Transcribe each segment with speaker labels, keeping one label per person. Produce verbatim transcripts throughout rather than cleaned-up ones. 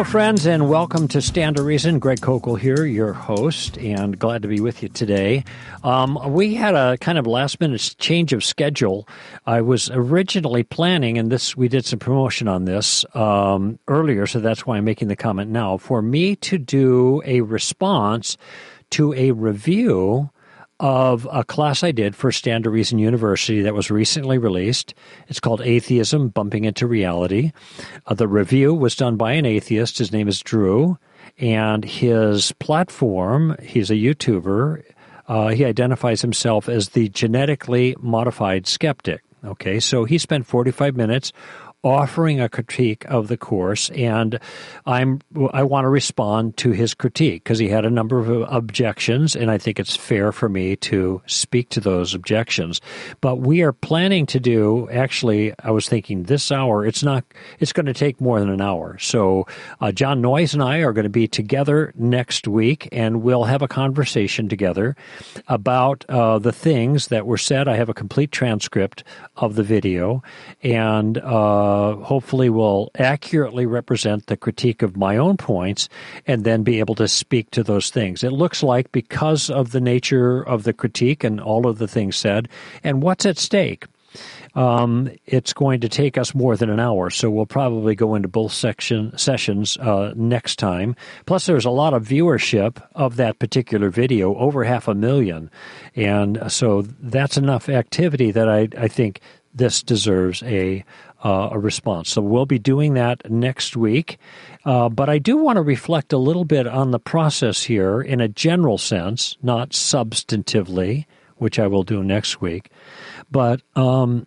Speaker 1: Hello, friends, and welcome to Stand to Reason. Greg Kokel here, your host, and glad to be with you today. Um, we had a kind of last-minute change of schedule. I was originally planning, and this we did some promotion on this um, earlier, so that's why I'm making the comment now, for me to do a response to a review of a class I did for Stand to Reason University that was recently released. It's called Atheism, Bumping Into Reality. Uh, the review was done by an atheist. His name is Drew, and his platform, he's a YouTuber. Uh, he identifies himself as the genetically modified skeptic. Okay, so he spent forty-five minutes offering a critique of the course, and I'm I want to respond to his critique because he had a number of objections, and I think it's fair for me to speak to those objections. But we are planning to do, actually, I was thinking this hour, it's not, it's going to take more than an hour. So uh, John Noyes and I are going to be together next week, and we'll have a conversation together about uh, the things that were said. I have a complete transcript of the video, and uh, Uh, hopefully will accurately represent the critique of my own points and then be able to speak to those things. It looks like because of the nature of the critique and all of the things said and what's at stake, um, it's going to take us more than an hour. So we'll probably go into both section sessions uh, next time. Plus, there's a lot of viewership of that particular video, over half a million. And so that's enough activity that I, I think this deserves a Uh, a response. So we'll be doing that next week. Uh, but I do want to reflect a little bit on the process here in a general sense, not substantively, which I will do next week, but um,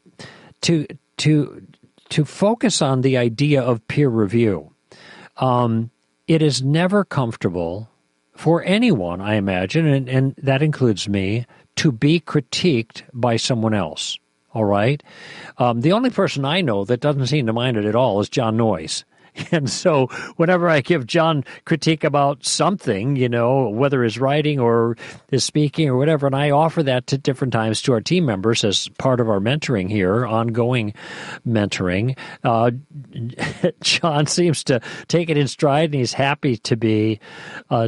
Speaker 1: to to to focus on the idea of peer review. Um, it is never comfortable for anyone, I imagine, and, and that includes me, to be critiqued by someone else. All right. Um, the only person I know that doesn't seem to mind it at all is John Noyes. And so whenever I give John critique about something, you know, whether his writing or his speaking or whatever, and I offer that to different times to our team members as part of our mentoring here, ongoing mentoring, uh, John seems to take it in stride, and he's happy to be uh,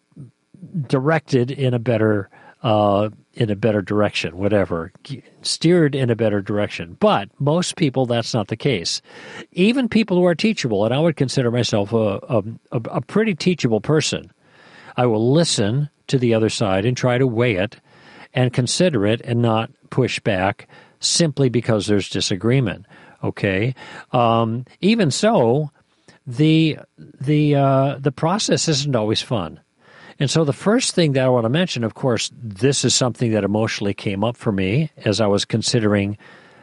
Speaker 1: directed in a better uh in a better direction, whatever, steered in a better direction. But most people, that's not the case. Even people who are teachable, and I would consider myself a, a, a pretty teachable person, I will listen to the other side and try to weigh it and consider it and not push back simply because there's disagreement, okay? Um, even so, the, the, uh, the process isn't always fun. And so the first thing that I want to mention, of course, this is something that emotionally came up for me as I was considering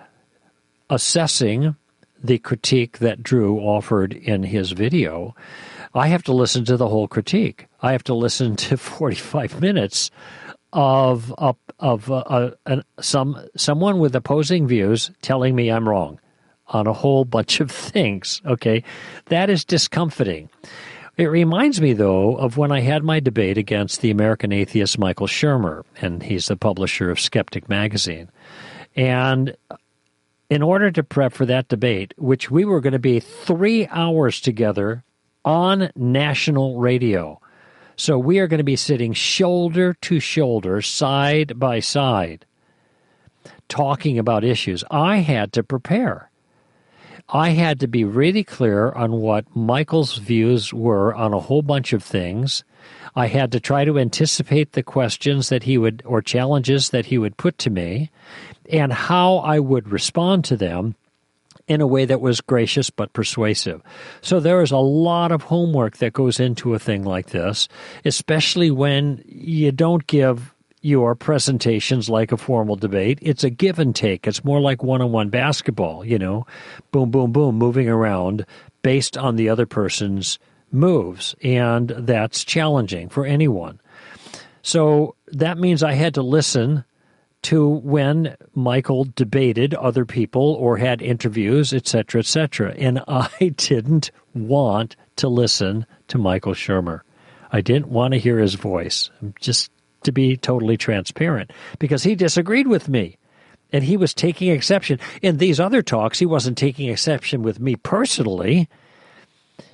Speaker 1: assessing the critique that Drew offered in his video. I have to listen to the whole critique. I have to listen to forty-five minutes of of, of uh, uh, some someone with opposing views telling me I'm wrong on a whole bunch of things. Okay, that is discomforting. It reminds me, though, of when I had my debate against the American atheist Michael Shermer, and he's the publisher of Skeptic Magazine. And in order to prep for that debate, which we were going to be three hours together on national radio, so we are going to be sitting shoulder to shoulder, side by side, talking about issues, I had to prepare. I had to be really clear on what Michael's views were on a whole bunch of things. I had to try to anticipate the questions that he would, or challenges that he would put to me, and how I would respond to them in a way that was gracious but persuasive. So there is a lot of homework that goes into a thing like this, especially when you don't give your presentations like a formal debate. It's a give and take. It's more like one-on-one basketball, you know, boom, boom, boom, moving around based on the other person's moves. And that's challenging for anyone. So that means I had to listen to when Michael debated other people or had interviews, et cetera, et cetera. And I didn't want to listen to Michael Shermer. I didn't want to hear his voice. Just to be totally transparent, because he disagreed with me. And he was taking exception. In these other talks, he wasn't taking exception with me personally.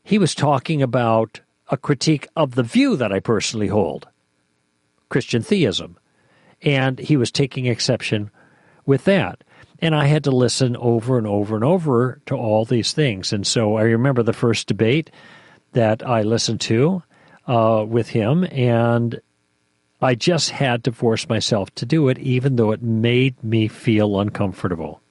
Speaker 1: he was talking about a critique of the view that I personally hold, Christian theism. And he was taking exception with that. And I had to listen over and over and over to all these things. And so I remember the first debate that I listened to uh, with him, and I just had to force myself to do it, even though it made me feel uncomfortable.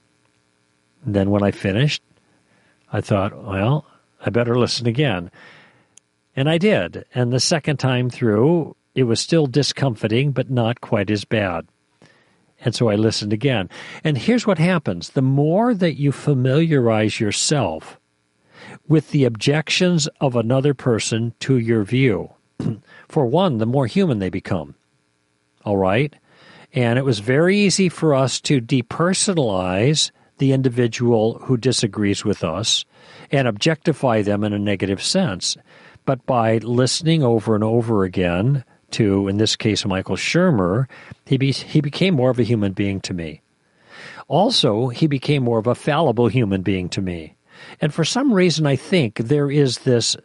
Speaker 1: And then when I finished, I thought, well, I better listen again. And I did. And the second time through, it was still discomforting, but not quite as bad. And so I listened again. And here's what happens. The more that you familiarize yourself with the objections of another person to your view, for one, the more human they become. All right? And it was very easy for us to depersonalize the individual who disagrees with us and objectify them in a negative sense. But by listening over and over again to, in this case, Michael Shermer, he be, he became more of a human being to me. Also, he became more of a fallible human being to me. And for some reason, I think there is this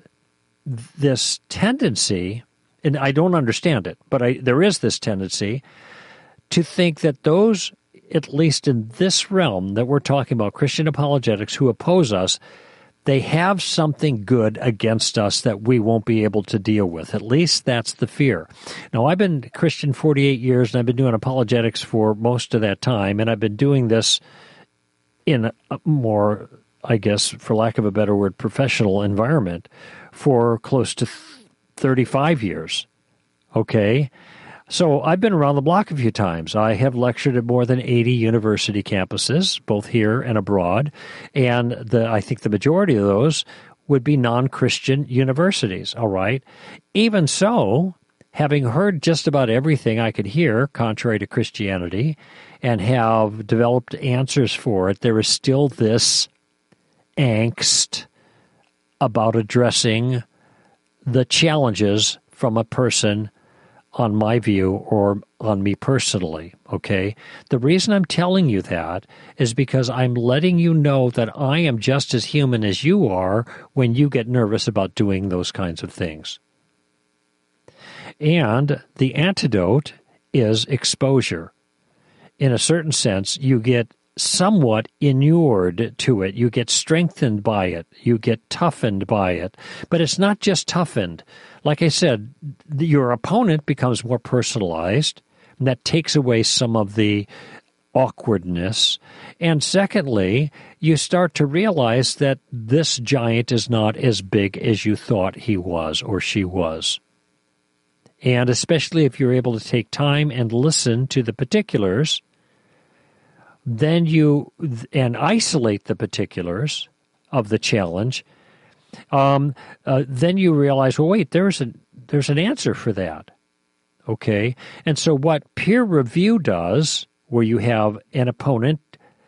Speaker 1: this tendency, and I don't understand it, but I, there is this tendency to think that those, at least in this realm that we're talking about, Christian apologetics, who oppose us, they have something good against us that we won't be able to deal with. At least that's the fear. Now, I've been Christian forty-eight years, and I've been doing apologetics for most of that time, and I've been doing this in a more, I guess, for lack of a better word, professional environment for close to thirty-five years. Okay? So I've been around the block a few times. I have lectured at more than eighty university campuses, both here and abroad, and the I think the majority of those would be non-Christian universities, all right? Even so, having heard just about everything I could hear contrary to Christianity and have developed answers for it, there is still this angst about addressing the challenges from a person on my view or on me personally, okay? The reason I'm telling you that is because I'm letting you know that I am just as human as you are when you get nervous about doing those kinds of things. And the antidote is exposure. In a certain sense, you get somewhat inured to it. You get strengthened by it. You get toughened by it. But it's not just toughened. Like I said, your opponent becomes more personalized, and that takes away some of the awkwardness. And secondly, you start to realize that this giant is not as big as you thought he was or she was. And especially if you're able to take time and listen to the particulars, then you, and isolate the particulars of the challenge, um, uh, then you realize, well, wait, there's a, there's an answer for that, okay? And so what peer review does, where you have an opponent,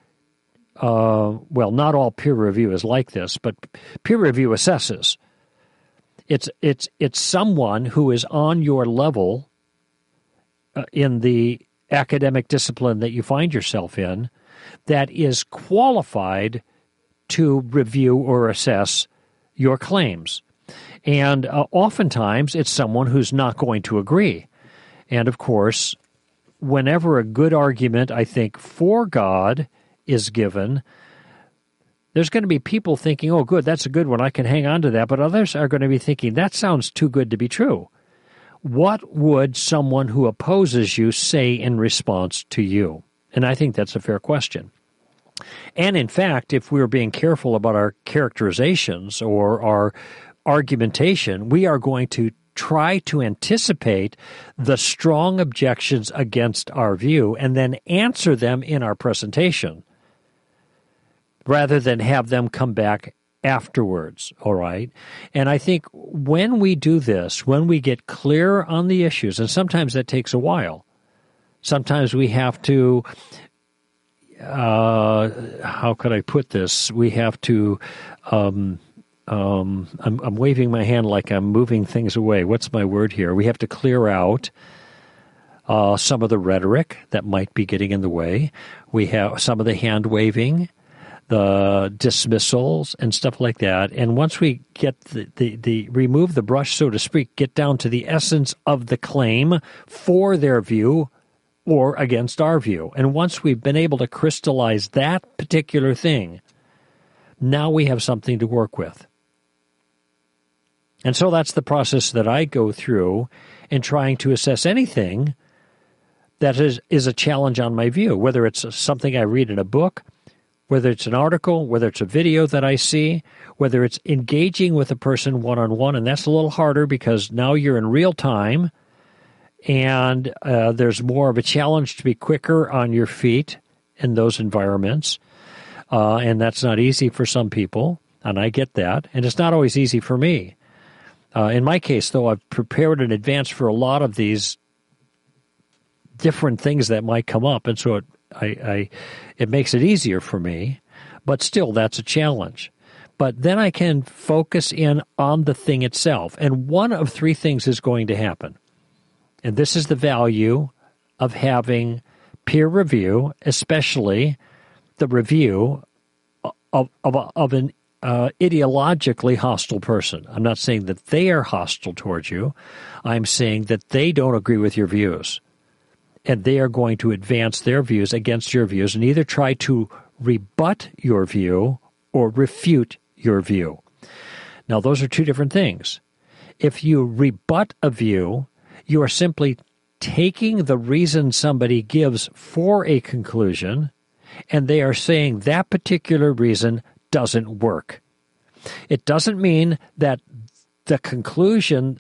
Speaker 1: uh, well, not all peer review is like this, but peer review assesses. It's it's it's someone who is on your level uh, in the academic discipline that you find yourself in that is qualified to review or assess your claims. And uh, oftentimes it's someone who's not going to agree. And of course, whenever a good argument, I think, for God is given, there's going to be people thinking, oh, good, that's a good one, I can hang on to that. But others are going to be thinking, that sounds too good to be true. What would someone who opposes you say in response to you? And I think that's a fair question. And in fact, if we're being careful about our characterizations or our argumentation, we are going to try to anticipate the strong objections against our view and then answer them in our presentation rather than have them come back afterwards, all right? And I think when we do this, when we get clear on the issues, and sometimes that takes a while, sometimes we have to, uh, how could I put this? We have to, um, um, I'm, I'm waving my hand like I'm moving things away. What's my word here? We have to clear out uh, some of the rhetoric that might be getting in the way. We have some of the hand waving the dismissals and stuff like that. And once we get the, the, the remove the brush, so to speak, get down to the essence of the claim for their view or against our view. And once we've been able to crystallize that particular thing, now we have something to work with. And so that's the process that I go through in trying to assess anything that is, is a challenge on my view, whether it's something I read in a book, whether it's an article, whether it's a video that I see, whether it's engaging with a person one-on-one, and that's a little harder because now you're in real time, and uh, there's more of a challenge to be quicker on your feet in those environments, uh, and that's not easy for some people, and I get that, and it's not always easy for me. Uh, in my case, though, I've prepared in advance for a lot of these different things that might come up, and so it I, I, it makes it easier for me, but still that's a challenge. But then I can focus in on the thing itself, and one of three things is going to happen. And this is the value of having peer review, especially the review of, of, of an uh, ideologically hostile person. I'm not saying that they are hostile towards you. I'm saying that they don't agree with your views. And they are going to advance their views against your views and either try to rebut your view or refute your view. Now, those are two different things. If you rebut a view, you are simply taking the reason somebody gives for a conclusion, and they are saying that particular reason doesn't work. It doesn't mean that the conclusion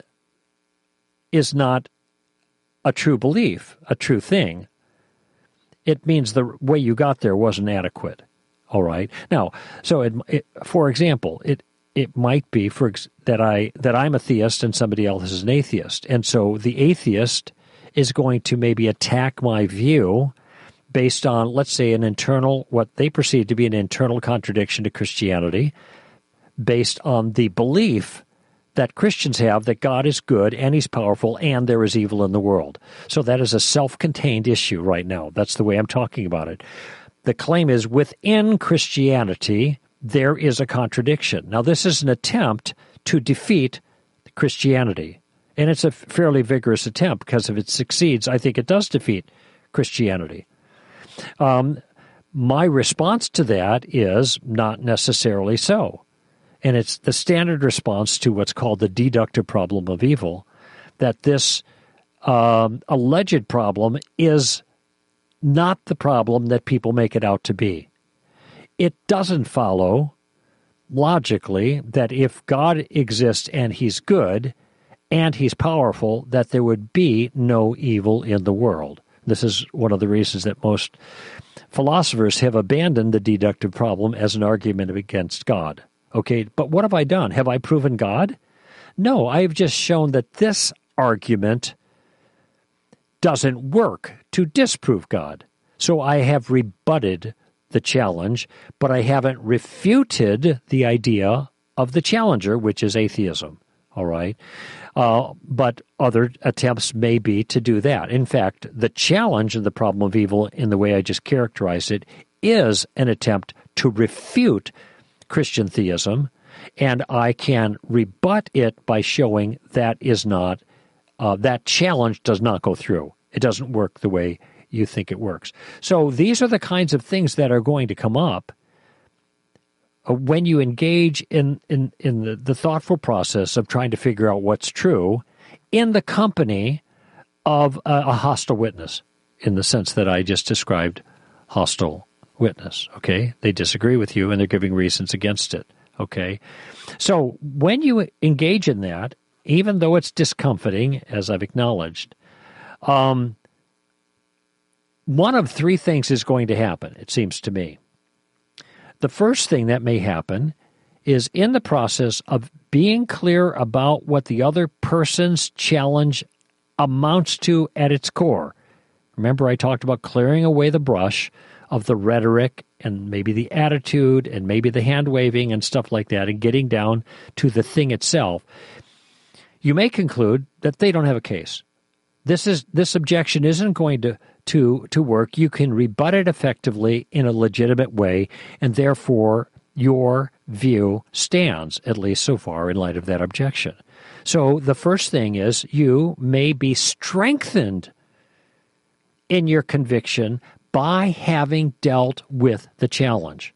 Speaker 1: is not a true belief, a true thing. It means the way you got there wasn't adequate. All right. Now, so it, it, for example, it it might be for that I that I'm a theist and somebody else is an atheist, and so the atheist is going to maybe attack my view based on, let's say, an internal, what they perceive to be an internal contradiction to Christianity, based on the belief that Christians have that God is good and he's powerful and there is evil in the world. So that is a self-contained issue right now. That's the way I'm talking about it. The claim is within Christianity, there is a contradiction. Now, this is an attempt to defeat Christianity. And it's a fairly vigorous attempt because if it succeeds, I think it does defeat Christianity. Um, my response to that is not necessarily so. And it's the standard response to what's called the deductive problem of evil, that this um, alleged problem is not the problem that people make it out to be. It doesn't follow logically that if God exists and he's good and he's powerful, that there would be no evil in the world. This is one of the reasons that most philosophers have abandoned the deductive problem as an argument against God. Okay, but what have I done? Have I proven God? No, I've just shown that this argument doesn't work to disprove God. So I have rebutted the challenge, but I haven't refuted the idea of the challenger, which is atheism. All right? Uh, but other attempts may be to do that. In fact, the challenge and the problem of evil, in the way I just characterized it, is an attempt to refute Christian theism, and I can rebut it by showing that is not, uh, that challenge does not go through. It doesn't work the way you think it works. So these are the kinds of things that are going to come up uh, when you engage in, in, in the, the thoughtful process of trying to figure out what's true in the company of a, a hostile witness, in the sense that I just described hostile witness, okay? They disagree with you and they're giving reasons against it, okay? So when you engage in that, even though it's discomforting, as I've acknowledged, um, one of three things is going to happen, it seems to me. The first thing that may happen is in the process of being clear about what the other person's challenge amounts to at its core. Remember, I talked about clearing away the brush of the rhetoric and maybe the attitude and maybe the hand-waving and stuff like that, and getting down to the thing itself. You may conclude that they don't have a case. This is this objection isn't going to, to, to work, you can rebut it effectively in a legitimate way, and therefore your view stands, at least so far, in light of that objection. So the first thing is you may be strengthened in your conviction by having dealt with the challenge.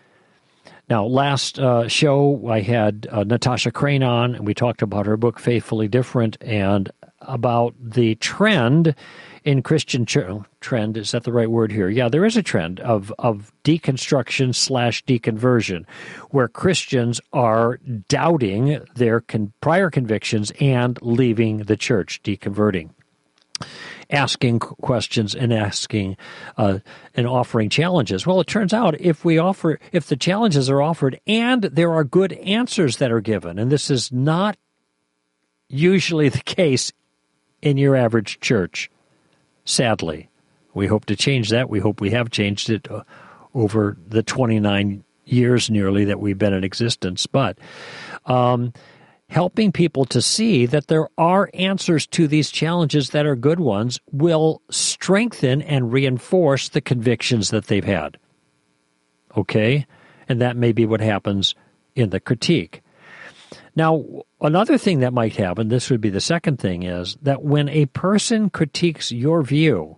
Speaker 1: Now, last uh, show, I had uh, Natasha Crane on, and we talked about her book, Faithfully Different, and about the trend in Christian ch- trend. Is that the right word here? Yeah, there is a trend of, of deconstruction slash deconversion, where Christians are doubting their con- prior convictions and leaving the church, deconverting, asking questions and asking uh, and offering challenges. Well, it turns out if we offer, if the challenges are offered and there are good answers that are given, and this is not usually the case in your average church, sadly. We hope to change that. We hope we have changed it uh, over the twenty-nine years nearly that we've been in existence. But um, helping people to see that there are answers to these challenges that are good ones will strengthen and reinforce the convictions that they've had. Okay? And that may be what happens in the critique. Now, another thing that might happen, this would be the second thing, is that when a person critiques your view,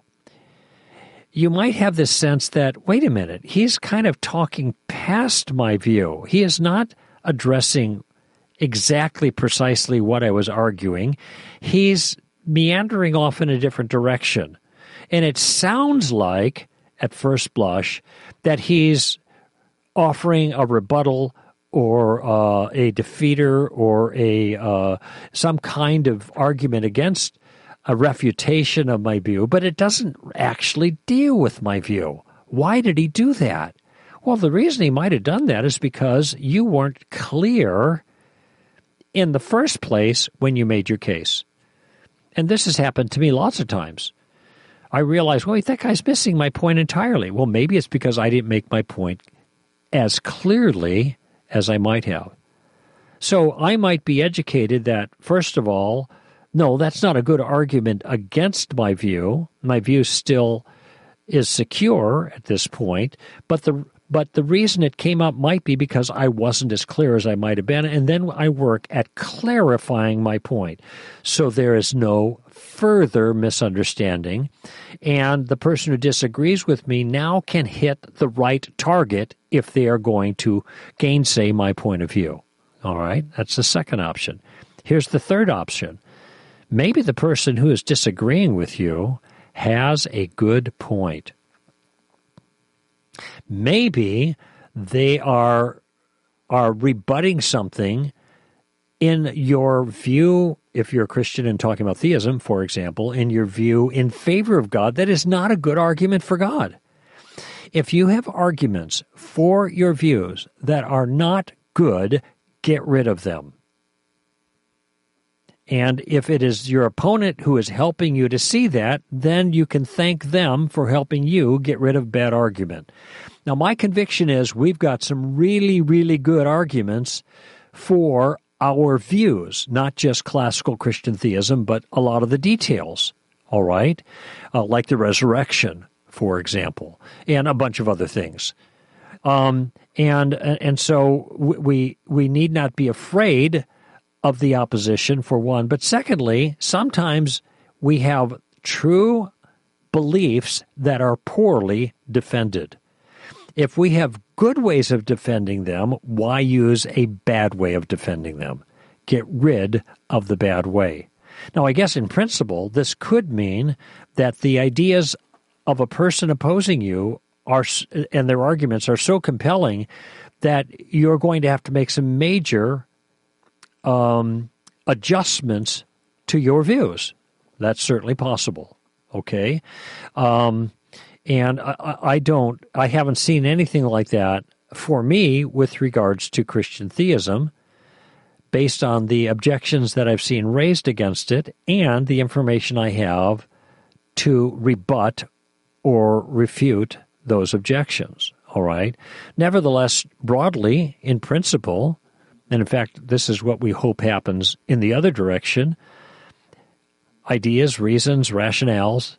Speaker 1: you might have this sense that, wait a minute, he's kind of talking past my view. He is not addressing exactly precisely what I was arguing. He's meandering off in a different direction. And it sounds like, at first blush, that he's offering a rebuttal or uh, a defeater or a uh, some kind of argument against a refutation of my view, but it doesn't actually deal with my view. Why did he do that? Well, the reason he might have done that is because you weren't clear in the first place when you made your case. And this has happened to me lots of times. I realize, wait, that guy's missing my point entirely. Well, maybe it's because I didn't make my point as clearly as I might have. So I might be educated that, first of all, no, that's not a good argument against my view. My view still is secure at this point, but the but the reason it came up might be because I wasn't as clear as I might have been, and then I work at clarifying my point so there is no further misunderstanding, and the person who disagrees with me now can hit the right target if they are going to gainsay my point of view. All right, that's the second option. Here's the third option. Maybe the person who is disagreeing with you has a good point. Maybe they are are rebutting something in your view, if you're a Christian and talking about theism, for example, in your view in favor of God, that is not a good argument for God. If you have arguments for your views that are not good, get rid of them. And if it is your opponent who is helping you to see that, then you can thank them for helping you get rid of bad argument. Now, my conviction is we've got some really, really good arguments for our views, not just classical Christian theism, but a lot of the details, all right? Uh, like the resurrection, for example, and a bunch of other things. Um, and and so we we need not be afraid of the opposition, for one. But secondly, sometimes we have true beliefs that are poorly defended. If we have good ways of defending them, why use a bad way of defending them? Get rid of the bad way. Now, I guess in principle, this could mean that the ideas of a person opposing you are, and their arguments are so compelling that you're going to have to make some major Um, adjustments to your views. That's certainly possible. Okay, um, and I, I don't. I haven't seen anything like that for me with regards to Christian theism, based on the objections that I've seen raised against it and the information I have to rebut or refute those objections. All right. Nevertheless, broadly, in principle. And in fact, this is what we hope happens in the other direction. Ideas, reasons, rationales,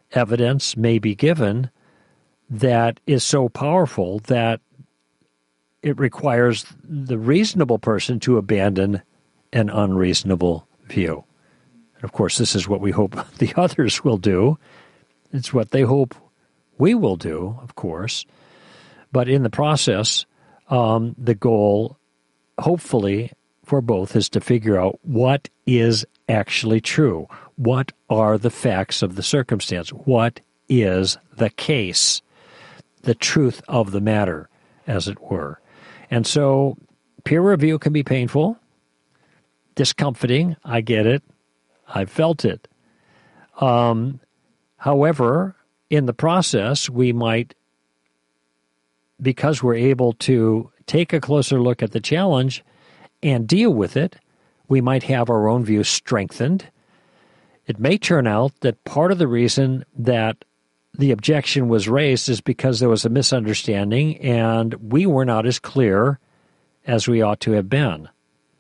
Speaker 1: evidence may be given that is so powerful that it requires the reasonable person to abandon an unreasonable view. And of course, this is what we hope the others will do. It's what they hope we will do, of course. But in the process, um, the goal, hopefully, for both is to figure out what is actually true. What are the facts of the circumstance? What is the case? The truth of the matter, as it were. And so peer review can be painful, discomforting. I get it. I've felt it. Um, however, in the process, we might, because we're able to take a closer look at the challenge and deal with it, we might have our own view strengthened. It may turn out that part of the reason that the objection was raised is because there was a misunderstanding and we were not as clear as we ought to have been.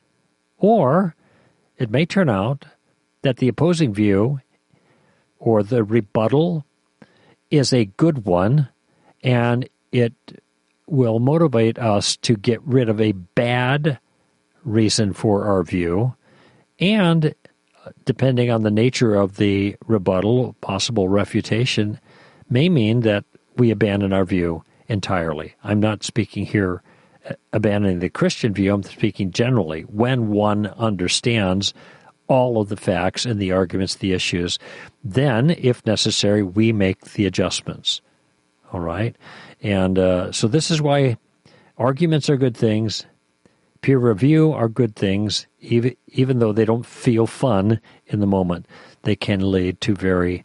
Speaker 1: Or it may turn out that the opposing view or the rebuttal is a good one, and it will motivate us to get rid of a bad reason for our view, and depending on the nature of the rebuttal, possible refutation, may mean that we abandon our view entirely. I'm not speaking here abandoning the Christian view, I'm speaking generally. When one understands all of the facts and the arguments, the issues, then, if necessary, we make the adjustments. All right? And uh, so this is why arguments are good things, peer review are good things, even, even though they don't feel fun in the moment. They can lead to very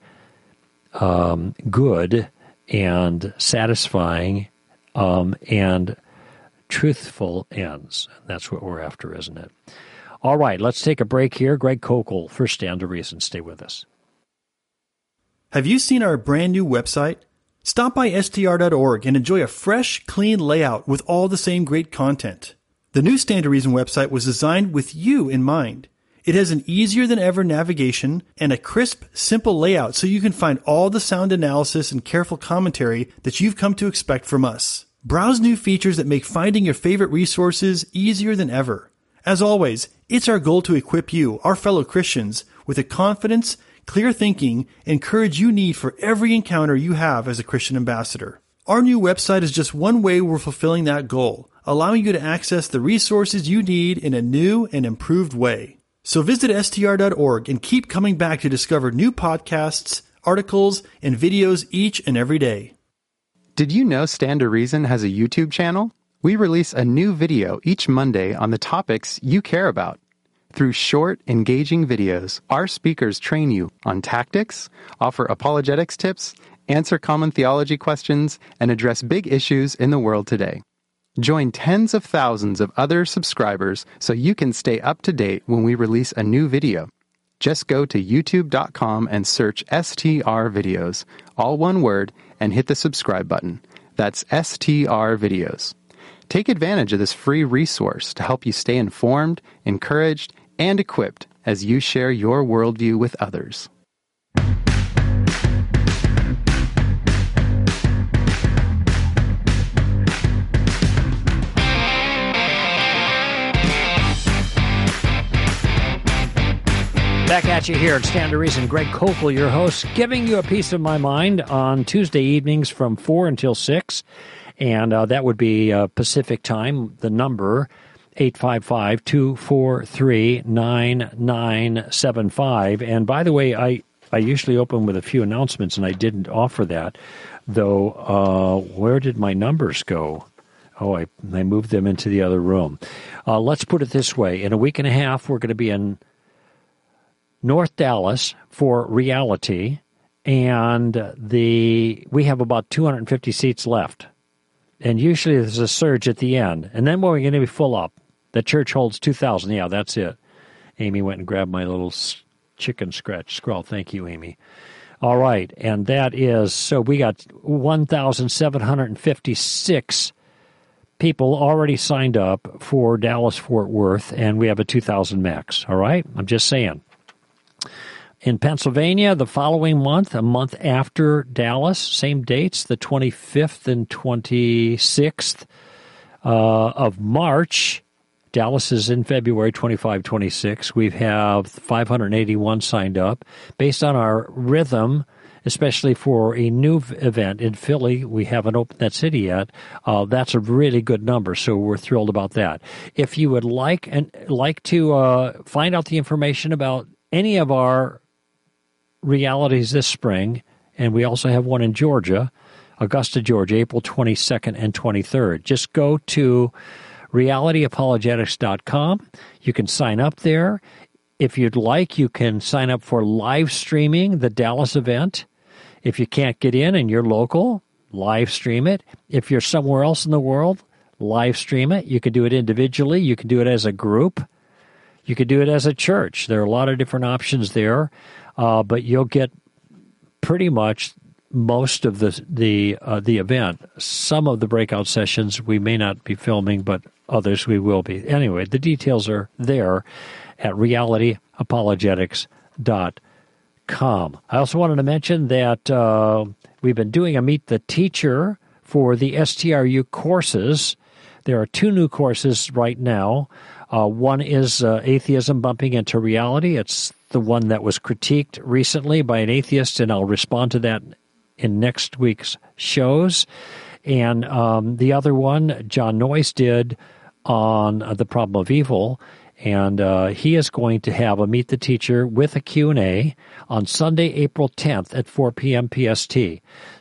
Speaker 1: um, good and satisfying um, and truthful ends. That's what we're after, isn't it? All right, let's take a break here. Greg Koukl for Stand to Reason. Stay with us.
Speaker 2: Have you seen our brand new website? Stop by S T R dot org and enjoy a fresh, clean layout with all the same great content. The new Stand to Reason website was designed with you in mind. It has an easier than ever navigation and a crisp, simple layout so you can find all the sound analysis and careful commentary that you've come to expect from us. Browse new features that make finding your favorite resources easier than ever. As always, it's our goal to equip you, our fellow Christians, with the confidence, clear thinking, and courage you need for every encounter you have as a Christian ambassador. Our new website is just one way we're fulfilling that goal, allowing you to access the resources you need in a new and improved way. So visit S T R dot org and keep coming back to discover new podcasts, articles, and videos each and every day.
Speaker 3: Did you know Stand to Reason has a YouTube channel? We release a new video each Monday on the topics you care about. Through short, engaging videos, our speakers train you on tactics, offer apologetics tips, answer common theology questions, and address big issues in the world today. Join tens of thousands of other subscribers so you can stay up to date when we release a new video. Just go to youtube dot com and search S T R Videos, all one word, and hit the subscribe button. That's S T R Videos. Take advantage of this free resource to help you stay informed, encouraged, and equipped as you share your worldview with others.
Speaker 1: Back at you here at Stand to Reason. Greg Koukl, your host, giving you a piece of my mind on Tuesday evenings from four until six. And uh, that would be uh, Pacific time, the number eight five five, two four three, nine nine seven five. And by the way, I, I usually open with a few announcements, and I didn't offer that, though uh, where did my numbers go? Oh, I, I moved them into the other room. Uh, let's put it this way. In a week and a half, we're going to be in North Dallas for Reality, and the we have about two hundred fifty seats left. And usually there's a surge at the end. And then we're going to be full up. The church holds two thousand. Yeah, that's it. Amy went and grabbed my little chicken scratch scroll. Thank you, Amy. All right. And that is, so we got one thousand seven hundred fifty-six people already signed up for Dallas-Fort Worth, and we have a two thousand max. All right? I'm just saying. In Pennsylvania, the following month, a month after Dallas, same dates, the twenty-fifth and twenty-sixth uh, of March. Dallas is in February twenty-five, twenty-six. We have five hundred eighty-one signed up. Based on our rhythm, especially for a new event in Philly, we haven't opened that city yet. Uh, that's a really good number, so we're thrilled about that. If you would like and like to uh, find out the information about any of our realities this spring, and we also have one in Georgia, Augusta, Georgia, April twenty-second and twenty-third. Just go to reality apologetics dot com. You can sign up there. If you'd like, you can sign up for live streaming the Dallas event. If you can't get in and you're local, live stream it. If you're somewhere else in the world, live stream it. You can do it individually. You can do it as a group. You could do it as a church. There are a lot of different options there. Uh, but you'll get pretty much most of the the uh, the event. Some of the breakout sessions we may not be filming, but others we will be. Anyway, the details are there at reality apologetics dot com. I also wanted to mention that uh, we've been doing a Meet the Teacher for the S T R U courses. There are two new courses right now. Uh, one is uh, Atheism Bumping into Reality. It's the one that was critiqued recently by an atheist, and I'll respond to that in next week's shows. And um, the other one, John Noyes did on uh, the problem of evil, and uh, he is going to have a Meet the Teacher with a Q and A on Sunday, April tenth at four p.m. P S T.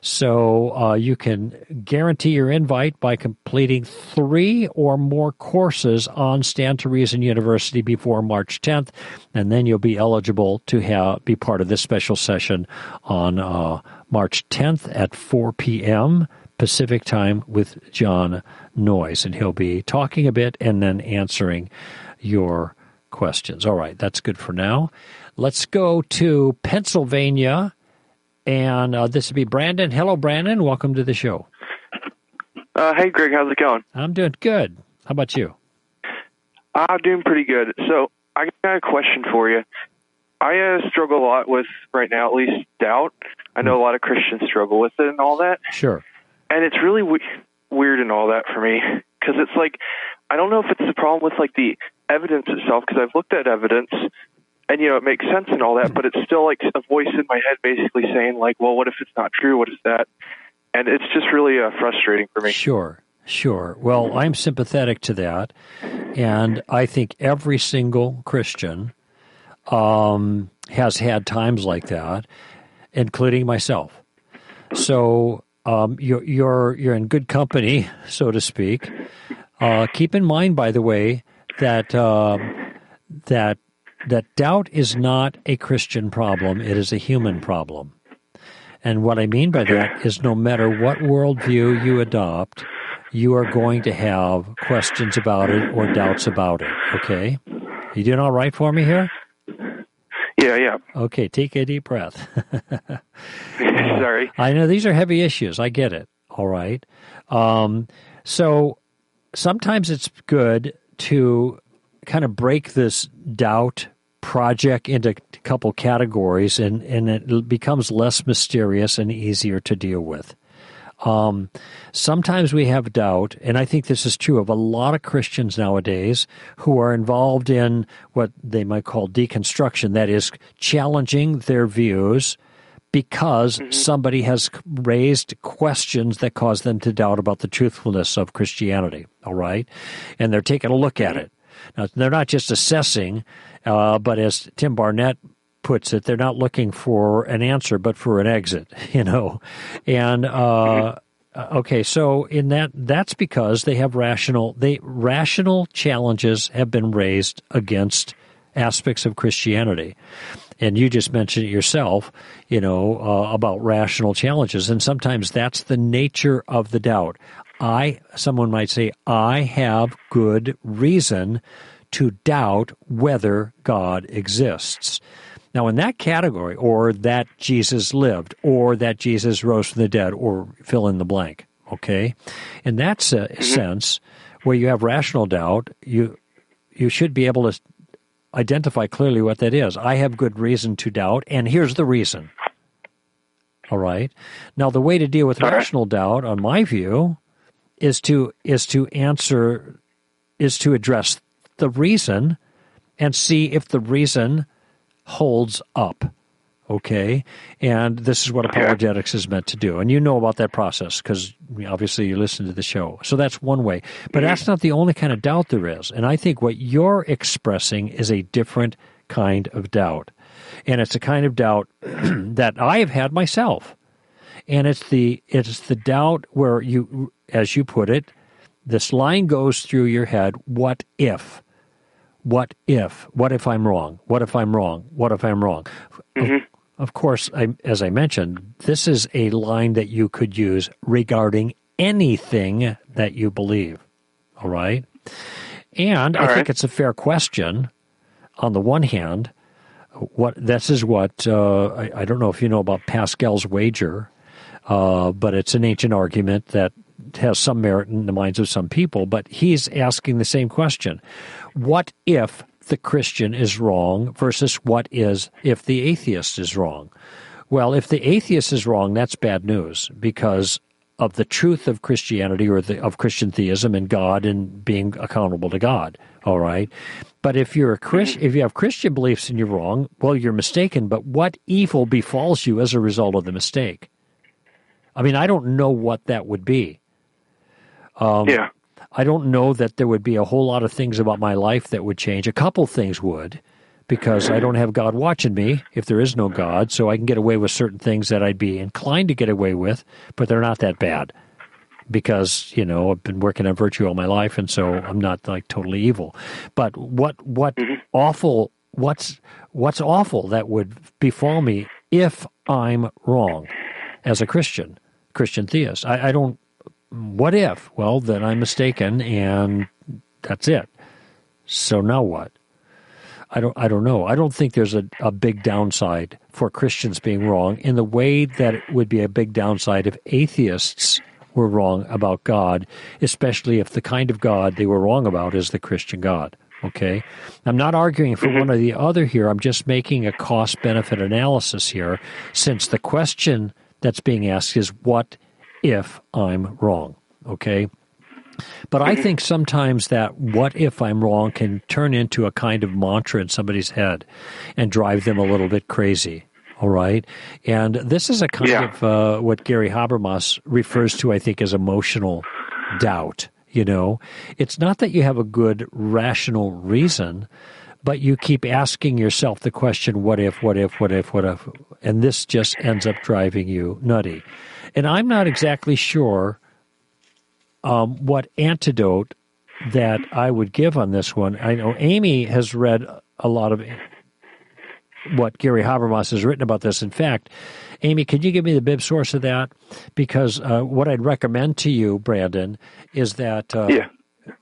Speaker 1: So uh, you can guarantee your invite by completing three or more courses on Stand to Reason University before March tenth, and then you'll be eligible to have be part of this special session on uh, March tenth at four p.m. Pacific Time with John Noyes, and he'll be talking a bit and then answering your questions. All right, that's good for now. Let's go to Pennsylvania, and uh, this will be Brandon. Hello, Brandon. Welcome to the show.
Speaker 4: Uh, hey, Greg. How's it going?
Speaker 1: I'm doing good. How about you?
Speaker 4: I'm doing pretty good. So I got a question for you. I uh, struggle a lot with, right now at least, doubt. I know a lot of Christians struggle with it and all that.
Speaker 1: Sure.
Speaker 4: And it's really w- weird and all that for me, because it's like, I don't know if it's the problem with like the evidence itself, because I've looked at evidence and, you know, it makes sense and all that, but it's still like a voice in my head basically saying like, well, what if it's not true? What is that? And it's just really uh, frustrating for me.
Speaker 1: Sure, sure. Well, I'm sympathetic to that, and I think every single Christian um, has had times like that, including myself. So um, you're, you're, you're in good company, so to speak. Uh, keep in mind, by the way, that uh, that that doubt is not a Christian problem. It is a human problem. And what I mean by that is no matter what worldview you adopt, you are going to have questions about it or doubts about it, okay? You doing all right for me here?
Speaker 4: Yeah, yeah.
Speaker 1: Okay, take a deep breath.
Speaker 4: Sorry.
Speaker 1: Uh, I know these are heavy issues. I get it, all right? Um, so sometimes it's good to kind of break this doubt project into a couple categories, and, and it becomes less mysterious and easier to deal with. Um, sometimes we have doubt, and I think this is true of a lot of Christians nowadays who are involved in what they might call deconstruction, that is, challenging their views because mm-hmm. somebody has raised questions that cause them to doubt about the truthfulness of Christianity, all right? And they're taking a look at it. Now, they're not just assessing, uh, but as Tim Barnett puts it, they're not looking for an answer, but for an exit, you know. And, uh, okay, so in that, that's because they have rational, they rational challenges have been raised against aspects of Christianity. And you just mentioned it yourself, you know, uh, about rational challenges. And sometimes that's the nature of the doubt. I, someone might say, I have good reason to doubt whether God exists. Now, in that category, or that Jesus lived, or that Jesus rose from the dead, or fill in the blank, okay? In that se- sense, where you have rational doubt, you you should be able to identify clearly what that is. I have good reason to doubt, and here's the reason. All right. Now, the way to deal with rational doubt, on my view, is to is to answer, is to address the reason and see if the reason holds up. Okay, and this is what apologetics is meant to do. And you know about that process because obviously you listen to the show. So that's one way. But that's not the only kind of doubt there is. And I think what you're expressing is a different kind of doubt. And it's a kind of doubt that I have had myself. And it's the it's the doubt where you, as you put it, this line goes through your head, what if? What if? What if I'm wrong? What if I'm wrong? What if I'm wrong? Mm-hmm. Of course, I, as I mentioned, this is a line that you could use regarding anything that you believe, all right? And all I right. think it's a fair question. On the one hand, what this is what, uh, I, I don't know if you know about Pascal's wager, uh, but it's an ancient argument that has some merit in the minds of some people, but he's asking the same question. What if the Christian is wrong versus what is if the atheist is wrong? Well, if the atheist is wrong, that's bad news because of the truth of Christianity or the, of Christian theism and God and being accountable to God, all right? But if you're a Christ, if you have Christian beliefs and you're wrong, well, you're mistaken, but what evil befalls you as a result of the mistake? I mean, I don't know what that would be. Um, yeah. I don't know that there would be a whole lot of things about my life that would change. A couple things would, because I don't have God watching me if there is no God, so I can get away with certain things that I'd be inclined to get away with, but they're not that bad because, you know, I've been working on virtue all my life, and so I'm not, like, totally evil. But what what mm-hmm. awful, what's what's awful that would befall me if I'm wrong as a Christian, Christian theist? I, I don't, what if? Well, then I'm mistaken, and that's it. So now what? I don't I don't know. I don't think there's a, a big downside for Christians being wrong in the way that it would be a big downside if atheists were wrong about God, especially if the kind of God they were wrong about is the Christian God. Okay? I'm not arguing for mm-hmm. one or the other here. I'm just making a cost-benefit analysis here, since the question that's being asked is, what if I'm wrong? Okay? But I think sometimes that what if I'm wrong can turn into a kind of mantra in somebody's head and drive them a little bit crazy, all right? And this is a kind yeah. of uh, what Gary Habermas refers to, I think, as emotional doubt, you know? It's not that you have a good rational reason, but you keep asking yourself the question, what if, what if, what if, what if? And this just ends up driving you nutty. And I'm not exactly sure Um, what antidote that I would give on this one. I know Amy has read a lot of what Gary Habermas has written about this. In fact, Amy, could you give me the bib source of that? Because uh, what I'd recommend to you, Brandon, is that... Uh,
Speaker 4: yeah.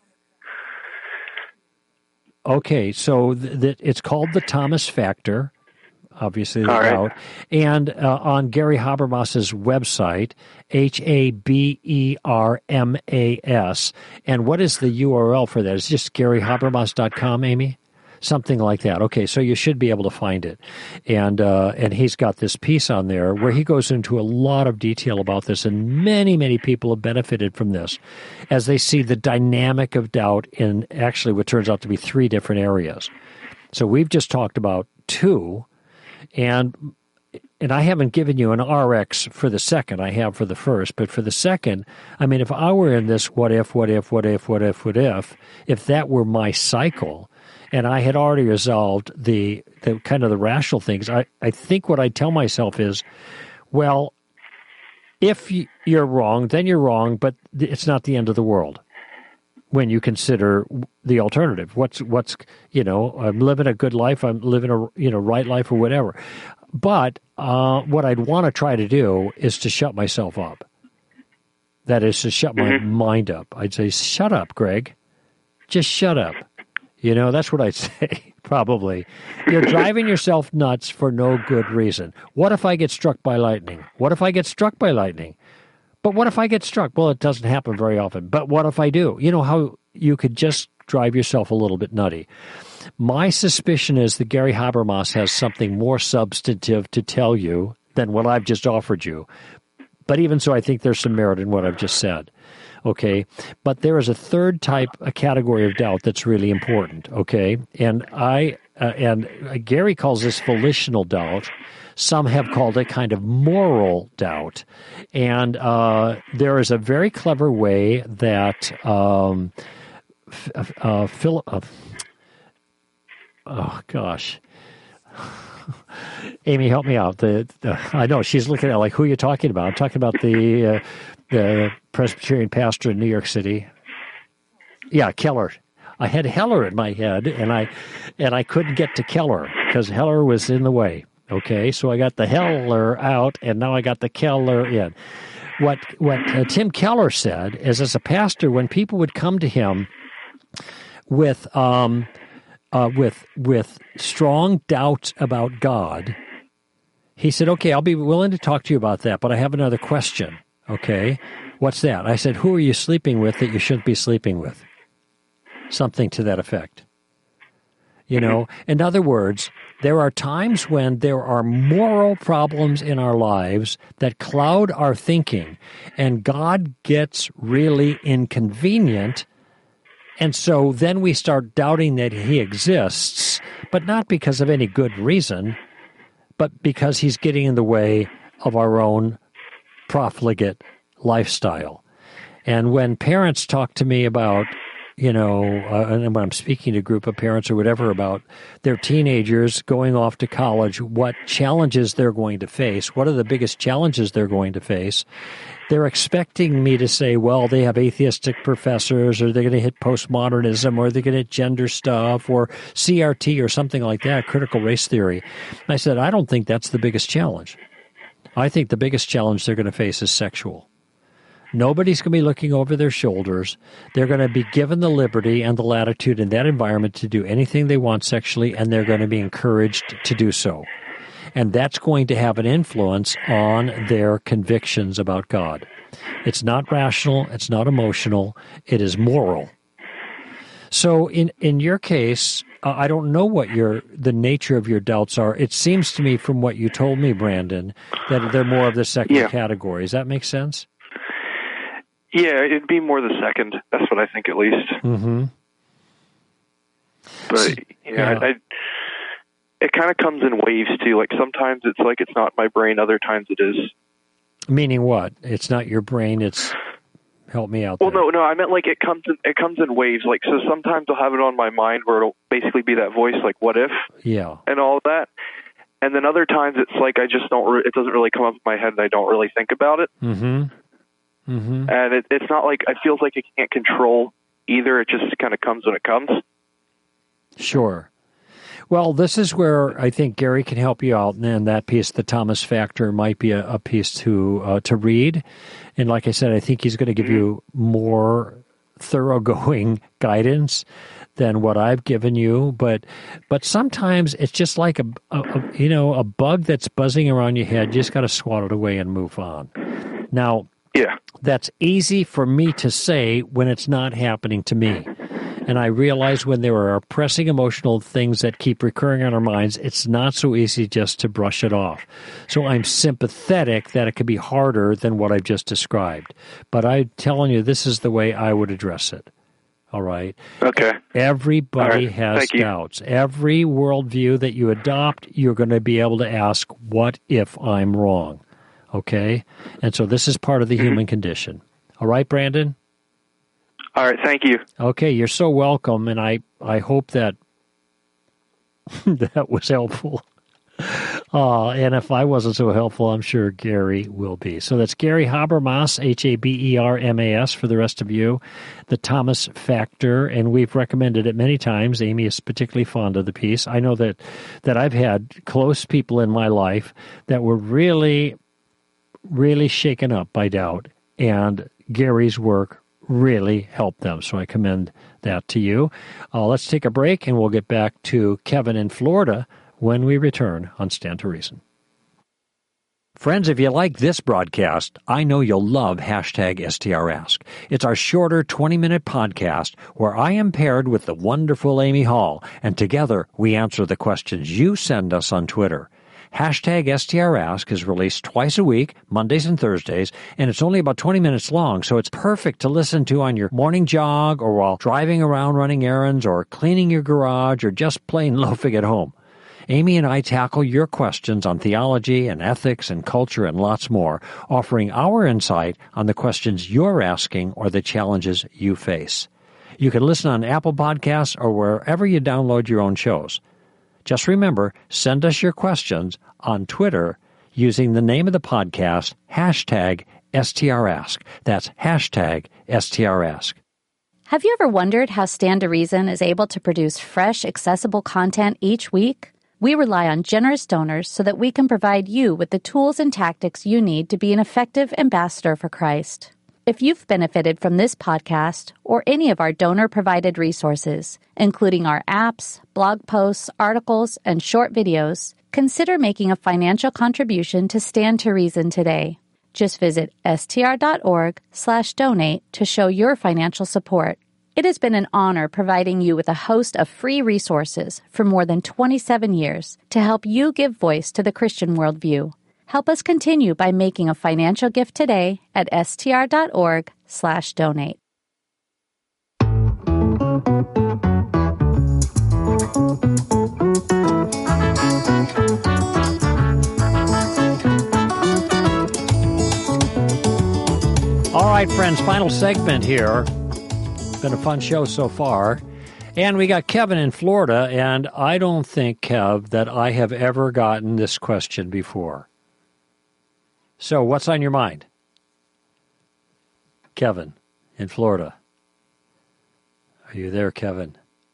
Speaker 1: Okay, so th- th- it's called The Thomas Factor. Obviously, they're right. out. And uh, on Gary Habermas's website, H A B E R M A S. And what is the U R L for that? It's just gary habermas dot com, Amy? Something like that. Okay, so you should be able to find it. And uh, and he's got this piece on there where he goes into a lot of detail about this, and many, many people have benefited from this as they see the dynamic of doubt in actually what turns out to be three different areas. So we've just talked about two. And and I haven't given you an R X for the second. I have for the first. But for the second, I mean, if I were in this what if, what if, what if, what if, what if, if that were my cycle, and I had already resolved the, the kind of the rational things, I, I think what I'd tell myself is, well, if you're wrong, then you're wrong, but it's not the end of the world when you consider the alternative. What's, what's, you know, I'm living a good life, I'm living a, you know, right life or whatever. But uh, what I'd want to try to do is to shut myself up. That is to shut my mm-hmm. mind up. I'd say, shut up, Greg. Just shut up. You know, that's what I'd say, probably. You're driving yourself nuts for no good reason. What if I get struck by lightning? What if I get struck by lightning? But what if I get struck? Well, it doesn't happen very often. But what if I do? You know how you could just drive yourself a little bit nutty. My suspicion is that Gary Habermas has something more substantive to tell you than what I've just offered you. But even so, I think there's some merit in what I've just said. Okay, but there is a third type, a category of doubt that's really important. Okay, and I uh, and uh, Gary calls this volitional doubt. Some have called it kind of moral doubt, and uh, there is a very clever way that um, uh, Phil. Uh, oh gosh. Amy, help me out. The, the I know she's looking at like, who are you talking about? I'm talking about the uh, the Presbyterian pastor in New York City. Yeah, Keller. I had Heller in my head, and I and I couldn't get to Keller because Heller was in the way. Okay, so I got the Heller out, and now I got the Keller in. What what uh, Tim Keller said is, as a pastor, when people would come to him with um. Uh, with with strong doubts about God, he said, okay, I'll be willing to talk to you about that, but I have another question, okay? What's that? I said, who are you sleeping with that you shouldn't be sleeping with? Something to that effect. You know, in other words, there are times when there are moral problems in our lives that cloud our thinking, and God gets really inconvenient. And so then we start doubting that he exists, but not because of any good reason, but because he's getting in the way of our own profligate lifestyle. And when parents talk to me about, you know, uh, and when I'm speaking to a group of parents or whatever about their teenagers going off to college, what challenges they're going to face, what are the biggest challenges they're going to face, they're expecting me to say, well, they have atheistic professors, or they're going to hit postmodernism, or they're going to hit gender stuff, or C R T, or something like that, critical race theory. And I said, I don't think that's the biggest challenge. I think the biggest challenge they're going to face is sexual. Nobody's going to be looking over their shoulders. They're going to be given the liberty and the latitude in that environment to do anything they want sexually, and they're going to be encouraged to do so. And that's going to have an influence on their convictions about God. It's not rational. It's not emotional. It is moral. So in, in your case, uh, I don't know what your the nature of your doubts are. It seems to me from what you told me, Brandon, that they're more of the second
Speaker 4: yeah.
Speaker 1: category. Does that make sense?
Speaker 4: Yeah, it'd be more the second. That's what I think, at least.
Speaker 1: Mm-hmm.
Speaker 4: But, you know, yeah. I, I it kind of comes in waves, too. Like, sometimes it's like it's not my brain, other times it is.
Speaker 1: Meaning what? It's not your brain, it's... Help me out there.
Speaker 4: Well, no, no, I meant like it comes in, it comes in waves. Like, so sometimes I'll have it on my mind where it'll basically be that voice, like, what if?
Speaker 1: Yeah.
Speaker 4: And all of that. And then other times it's like I just don't, re- it doesn't really come up in my head and I don't really think about it.
Speaker 1: Mm-hmm. Mm-hmm.
Speaker 4: And it, it's not like, it feels like it can't control either. It just kind of comes when it comes.
Speaker 1: Sure. Well, this is where I think Gary can help you out, and that piece, the Thomas Factor, might be a, a piece to uh, to read. And like I said, I think he's going to give you more thoroughgoing guidance than what I've given you. But but sometimes it's just like a, a, a you know a bug that's buzzing around your head. You just got to swat it away and move on. Now,
Speaker 4: yeah,
Speaker 1: that's easy for me to say when it's not happening to me. And I realize when there are pressing emotional things that keep recurring on our minds, it's not so easy just to brush it off. So I'm sympathetic that it could be harder than what I've just described. But I'm telling you, this is the way I would address it. All right?
Speaker 4: Okay.
Speaker 1: Everybody
Speaker 4: right.
Speaker 1: has
Speaker 4: Thank you.
Speaker 1: doubts. Every worldview that you adopt, you're going to be able to ask, what if I'm wrong? Okay? And so this is part of the mm-hmm. human condition. All right, Brandon?
Speaker 4: All right, thank you.
Speaker 1: Okay, you're so welcome, and I, I hope that that was helpful. Uh, and if I wasn't so helpful, I'm sure Gary will be. So that's Gary Habermas, H A B E R M A S, for the rest of you, the Thomas Factor, and we've recommended it many times. Amy is particularly fond of the piece. I know that, that I've had close people in my life that were really, really shaken up by doubt, and Gary's work really helped them. So I commend that to you. Uh, let's take a break, and we'll get back to Kevin in Florida when we return on Stand to Reason. Friends, if you like this broadcast, I know you'll love hashtag S T R Ask. It's our shorter twenty-minute podcast where I am paired with the wonderful Amy Hall, and together we answer the questions you send us on Twitter. Hashtag S T R Ask is released twice a week, Mondays and Thursdays, and it's only about twenty minutes long, so it's perfect to listen to on your morning jog or while driving around running errands or cleaning your garage or just plain loafing at home. Amy and I tackle your questions on theology and ethics and culture and lots more, offering our insight on the questions you're asking or the challenges you face. You can listen on Apple Podcasts or wherever you download your own shows. Just remember, send us your questions on Twitter using the name of the podcast, hashtag S T R Ask. That's hashtag S T R Ask.
Speaker 5: Have you ever wondered how Stand to Reason is able to produce fresh, accessible content each week? We rely on generous donors so that we can provide you with the tools and tactics you need to be an effective ambassador for Christ. If you've benefited from this podcast or any of our donor-provided resources, including our apps, blog posts, articles, and short videos, consider making a financial contribution to Stand to Reason today. Just visit str.org slash donate to show your financial support. It has been an honor providing you with a host of free resources for more than twenty-seven years to help you give voice to the Christian worldview. Help us continue by making a financial gift today at str.org slash donate.
Speaker 1: All right, friends, final segment here. Been a fun show so far. And we got Kevin in Florida, and I don't think, Kev, that I have ever gotten this question before. So what's on your mind? Kevin in Florida. Are you there, Kevin?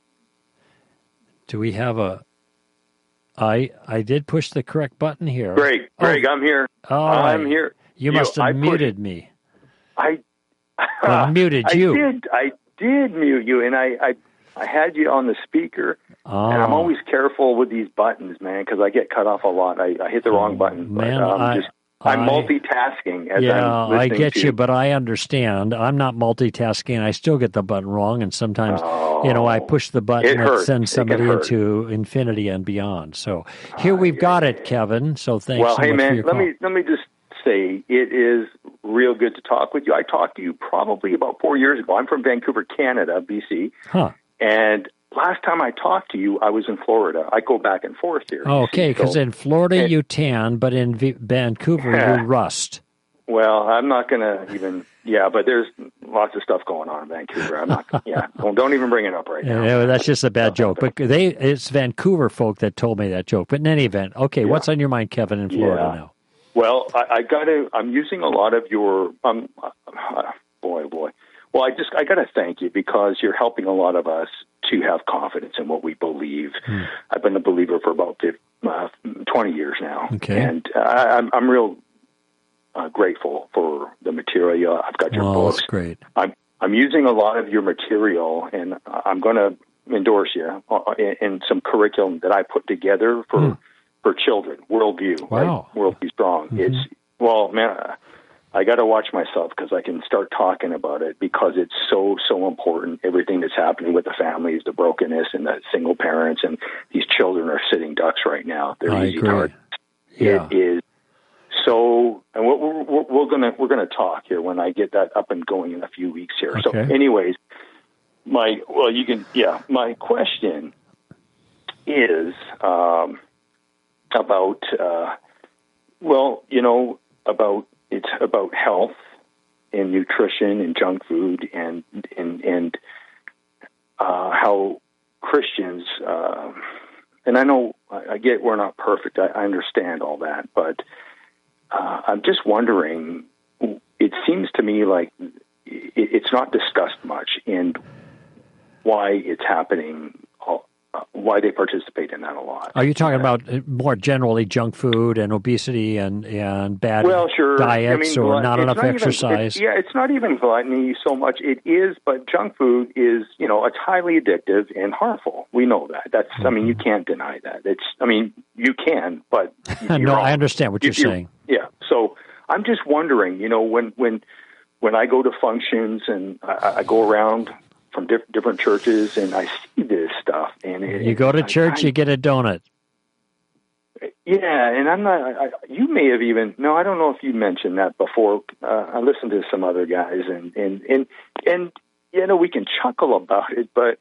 Speaker 1: Do we have a... I I did push the correct button here.
Speaker 6: Greg, Greg, oh. I'm here.
Speaker 1: Oh,
Speaker 6: I'm here.
Speaker 1: You, you must have I muted pushed, me.
Speaker 6: I...
Speaker 1: I muted you.
Speaker 6: I did, I did mute you, and I, I, I had you on the speaker,
Speaker 1: oh.
Speaker 6: and I'm always careful with these buttons, man, because I get cut off a lot. I, I hit the wrong button.
Speaker 1: Man,
Speaker 6: but, um,
Speaker 1: I,
Speaker 6: just, I'm
Speaker 1: I,
Speaker 6: multitasking as
Speaker 1: yeah,
Speaker 6: I'm listening
Speaker 1: I get
Speaker 6: to
Speaker 1: you, but I understand. I'm not multitasking. I still get the button wrong, and sometimes,
Speaker 6: oh,
Speaker 1: you know, I push the button that sends somebody into
Speaker 6: hurt.
Speaker 1: infinity and beyond. So here uh, we've got it, Kevin. So thanks
Speaker 6: well,
Speaker 1: so
Speaker 6: hey,
Speaker 1: much
Speaker 6: man,
Speaker 1: for your
Speaker 6: let
Speaker 1: call.
Speaker 6: me let me just say it is real good to talk with you. I talked to you probably about four years ago. I'm from Vancouver, Canada, B C.
Speaker 1: Huh.
Speaker 6: And last time I talked to you, I was in Florida. I go back and forth here.
Speaker 1: Oh, okay, because
Speaker 6: so,
Speaker 1: in Florida
Speaker 6: and,
Speaker 1: you tan, but in v- Vancouver
Speaker 6: yeah.
Speaker 1: you rust.
Speaker 6: Well, I'm not going to even, yeah, but there's lots of stuff going on in Vancouver. I'm not, yeah, don't, don't even bring it up right now.
Speaker 1: Yeah, that's just a bad joke. But they, it's Vancouver folk that told me that joke. But in any event, okay, yeah. What's on your mind, Kevin, in Florida
Speaker 6: yeah.
Speaker 1: now?
Speaker 6: Well, I, I got to. I'm using a lot of your. Um, uh, boy, oh boy. Well, I just I got to thank you because you're helping a lot of us to have confidence in what we believe. Hmm. I've been a believer for about uh, twenty years now,
Speaker 1: okay.
Speaker 6: and uh, I'm I'm real uh, grateful for the material. I've got your
Speaker 1: oh,
Speaker 6: books.
Speaker 1: That's great.
Speaker 6: I'm I'm using a lot of your material, and I'm going to endorse you in, in some curriculum that I put together for. Hmm. For children, worldview,
Speaker 1: wow.
Speaker 6: right? Worldview strong.
Speaker 1: Mm-hmm.
Speaker 6: It's well, man. I got to watch myself because I can start talking about it because it's so so important. Everything that's happening with the families, the brokenness, and the single parents, and these children are sitting ducks right now. They're
Speaker 1: I
Speaker 6: easy
Speaker 1: agree.
Speaker 6: targets.
Speaker 1: Yeah.
Speaker 6: It is so, and we're, we're, we're gonna we're gonna talk here when I get that up and going in a few weeks here.
Speaker 1: Okay.
Speaker 6: So, anyways, my well, you can yeah. My question is. Um, About, uh, well, you know, about it's about health and nutrition and junk food and and and uh, how Christians, uh, and I know I get we're not perfect. I, I understand all that, but uh, I'm just wondering. It seems to me like it, it's not discussed much, and why it's happening. Why they participate in that a lot.
Speaker 1: Are you talking about more generally junk food and obesity and, and bad
Speaker 6: well, sure.
Speaker 1: diets
Speaker 6: I mean,
Speaker 1: or not enough
Speaker 6: not
Speaker 1: exercise?
Speaker 6: Even, it, yeah, it's not even gluttony so much. It is, but junk food is, you know, it's highly addictive and harmful. We know that. That's, mm-hmm. I mean, you can't deny that. It's, I mean, you can, but
Speaker 1: no,
Speaker 6: wrong.
Speaker 1: I understand what you're
Speaker 6: you,
Speaker 1: saying.
Speaker 6: Yeah, I'm just wondering, you know, when when when I go to functions and I, I go around from diff- different churches and I see this stuff, and it,
Speaker 1: you go to church, I, I, you get a donut.
Speaker 6: Yeah, and I'm not. I, you may have even. No, I don't know if you mentioned that before. Uh, I listened to some other guys, and and and and you know, we can chuckle about it, but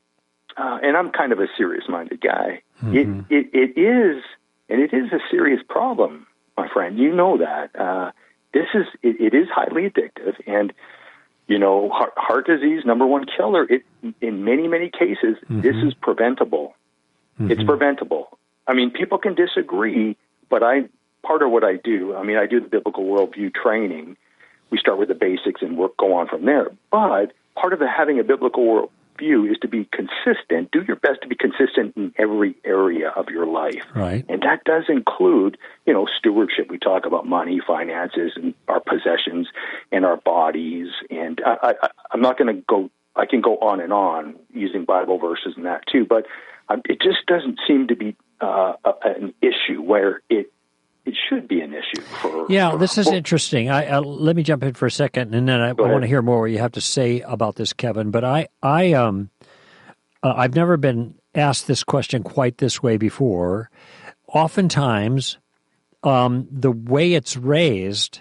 Speaker 6: uh, and I'm kind of a serious-minded guy. Mm-hmm. It it it is, and it is a serious problem, my friend. You know that. Uh, this is it, it is highly addictive, and you know, heart, heart disease, number one killer. It in many many cases, mm-hmm. this is preventable. Mm-hmm. It's preventable. I mean, people can disagree, but I part of what I do, I mean, I do the biblical worldview training. We start with the basics and work go on from there. But part of the, having a biblical worldview is to be consistent. Do your best to be consistent in every area of your life.
Speaker 1: Right.
Speaker 6: And that does include, you know, stewardship. We talk about money, finances, and our possessions and our bodies. And I, I, I'm not going to go, I can go on and on using Bible verses and that too, but um, it just doesn't seem to be Uh, an issue where it it should be an issue for.
Speaker 1: Yeah,
Speaker 6: for,
Speaker 1: this is
Speaker 6: for,
Speaker 1: interesting. I, I let me jump in for a second, and then I, I want to hear more what you have to say about this, Kevin. But I I um uh, I've never been asked this question quite this way before. Oftentimes, um, the way it's raised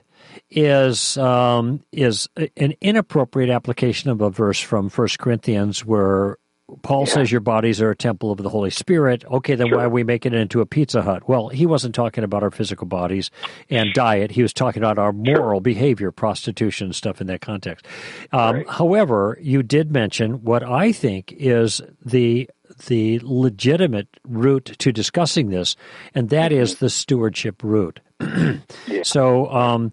Speaker 1: is um, is an inappropriate application of a verse from First Corinthians where Paul yeah. says your bodies are a temple of the Holy Spirit. Okay, then sure. why are we making it into a Pizza Hut? Well, he wasn't talking about our physical bodies and diet. He was talking about our moral sure. behavior, prostitution, stuff in that context. Um, right. However, you did mention what I think is the the legitimate route to discussing this, and that mm-hmm. is the stewardship route. yeah. So, um,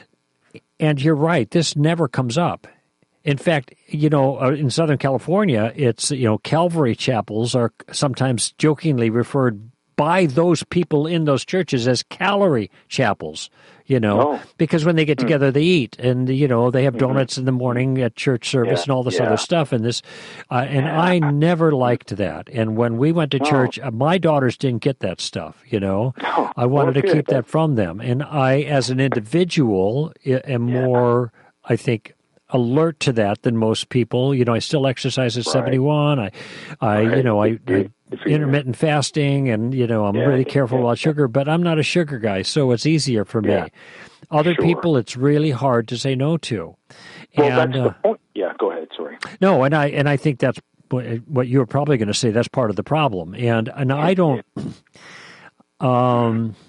Speaker 1: and you're right, this never comes up. In fact, you know, in Southern California, it's, you know, Calvary chapels are sometimes jokingly referred by those people in those churches as calorie chapels, you know, oh. because when they get together, mm. they eat and, you know, they have donuts mm-hmm. in the morning at church service yeah. and all this yeah. other stuff. And this, uh, and yeah. I never liked that. And when we went to oh. church, uh, my daughters didn't get that stuff, you know, oh. I wanted well, to keep that from them. And I, as an individual, am yeah. more, I think, alert to that than most people. You know, I still exercise at right. seventy-one. I, I, right. you know, I, I intermittent fasting, and you know, I'm yeah. really careful yeah. about sugar. But I'm not a sugar guy, so it's easier for me. Yeah. Other sure. people, it's really hard to say no to.
Speaker 6: Well,
Speaker 1: and,
Speaker 6: that's the point. Yeah, go ahead. Sorry.
Speaker 1: No, and I and I think that's what you were probably going to say. That's part of the problem. And and yeah. I don't. Um,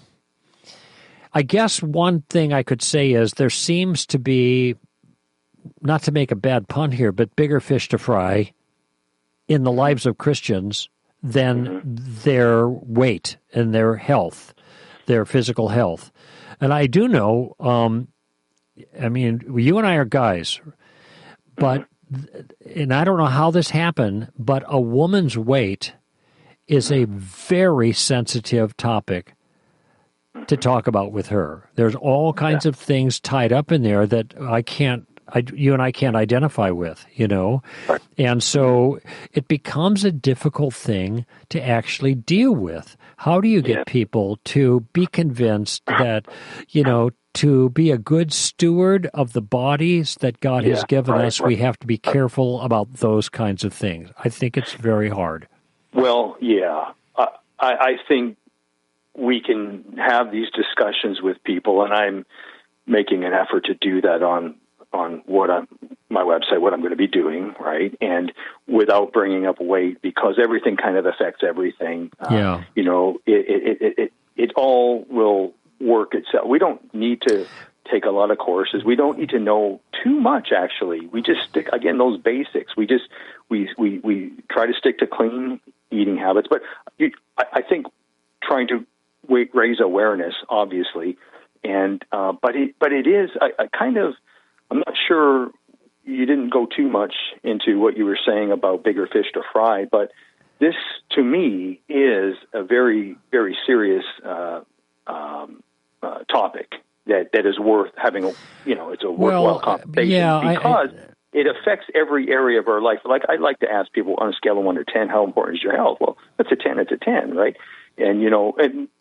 Speaker 1: I guess one thing I could say is there seems to be, not to make a bad pun here, but bigger fish to fry in the lives of Christians than mm-hmm. their weight and their health, their physical health. And I do know, um, I mean, you and I are guys, but, mm-hmm. and I don't know how this happened, but a woman's weight is a very sensitive topic to talk about with her. There's all kinds yeah. of things tied up in there that I can't, I, you and I can't identify with, you know? Right. And so it becomes a difficult thing to actually deal with. How do you get yeah. people to be convinced that, you know, to be a good steward of the bodies that God yeah, has given right, us, right. we have to be careful about those kinds of things? I think it's very hard.
Speaker 6: Well, yeah. Uh, I, I think we can have these discussions with people, and I'm making an effort to do that on on what I'm, my website, what I'm going to be doing, right? And without bringing up weight, because everything kind of affects everything.
Speaker 1: Yeah.
Speaker 6: Uh, you know, it, it, it, it, it all will work itself. We don't need to take a lot of courses. We don't need to know too much, actually. We just stick, again, those basics. We just, we, we, we try to stick to clean eating habits. But you, I, I think trying to raise awareness, obviously, and, uh, but it, but it is a, a kind of, I'm not sure you didn't go too much into what you were saying about bigger fish to fry, but this, to me, is a very, very serious uh, um, uh, topic that, that is worth having, a, you know, it's a worthwhile
Speaker 1: well,
Speaker 6: conversation
Speaker 1: yeah,
Speaker 6: because
Speaker 1: I, I,
Speaker 6: it affects every area of our life. Like, I like to ask people on a scale of one to ten, how important is your health? Well, that's a ten, it's a ten, right? And, you know, and p-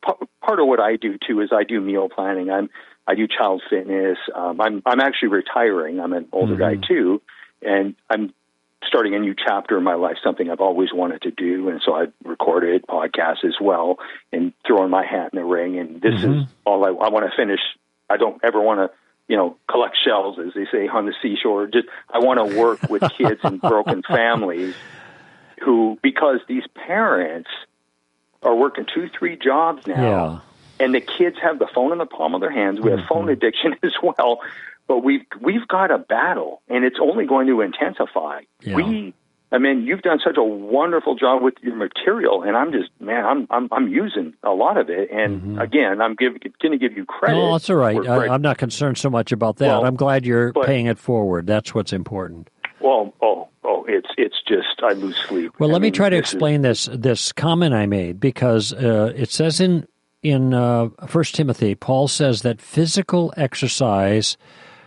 Speaker 6: part of what I do too is I do meal planning. I'm I do child fitness. Um, I'm I'm actually retiring. I'm an older mm-hmm. guy too, and I'm starting a new chapter in my life, something I've always wanted to do. And so I've recorded podcasts as well and throwing my hat in the ring. And this mm-hmm. is all I, I want to finish. I don't ever want to, you know, collect shells, as they say, on the seashore. Just I want to work with kids in broken families who, because these parents are working two, three jobs now, yeah. and the kids have the phone in the palm of their hands. We mm-hmm. have phone addiction as well. But we've we've got a battle, and it's only going to intensify. Yeah. We, I mean, you've done such a wonderful job with your material, and I'm just, man, I'm I'm, I'm using a lot of it. And mm-hmm. again, I'm going to give you credit.
Speaker 1: No, that's all right. I, I'm not concerned so much about that. Well, I'm glad you're but, paying it forward. That's what's important.
Speaker 6: Well, oh, oh, it's it's just I lose sleep.
Speaker 1: Well,
Speaker 6: I
Speaker 1: let
Speaker 6: mean,
Speaker 1: me try to
Speaker 6: this
Speaker 1: explain
Speaker 6: is,
Speaker 1: this this comment I made, because uh, it says in in uh, First Timothy, Paul says that physical exercise,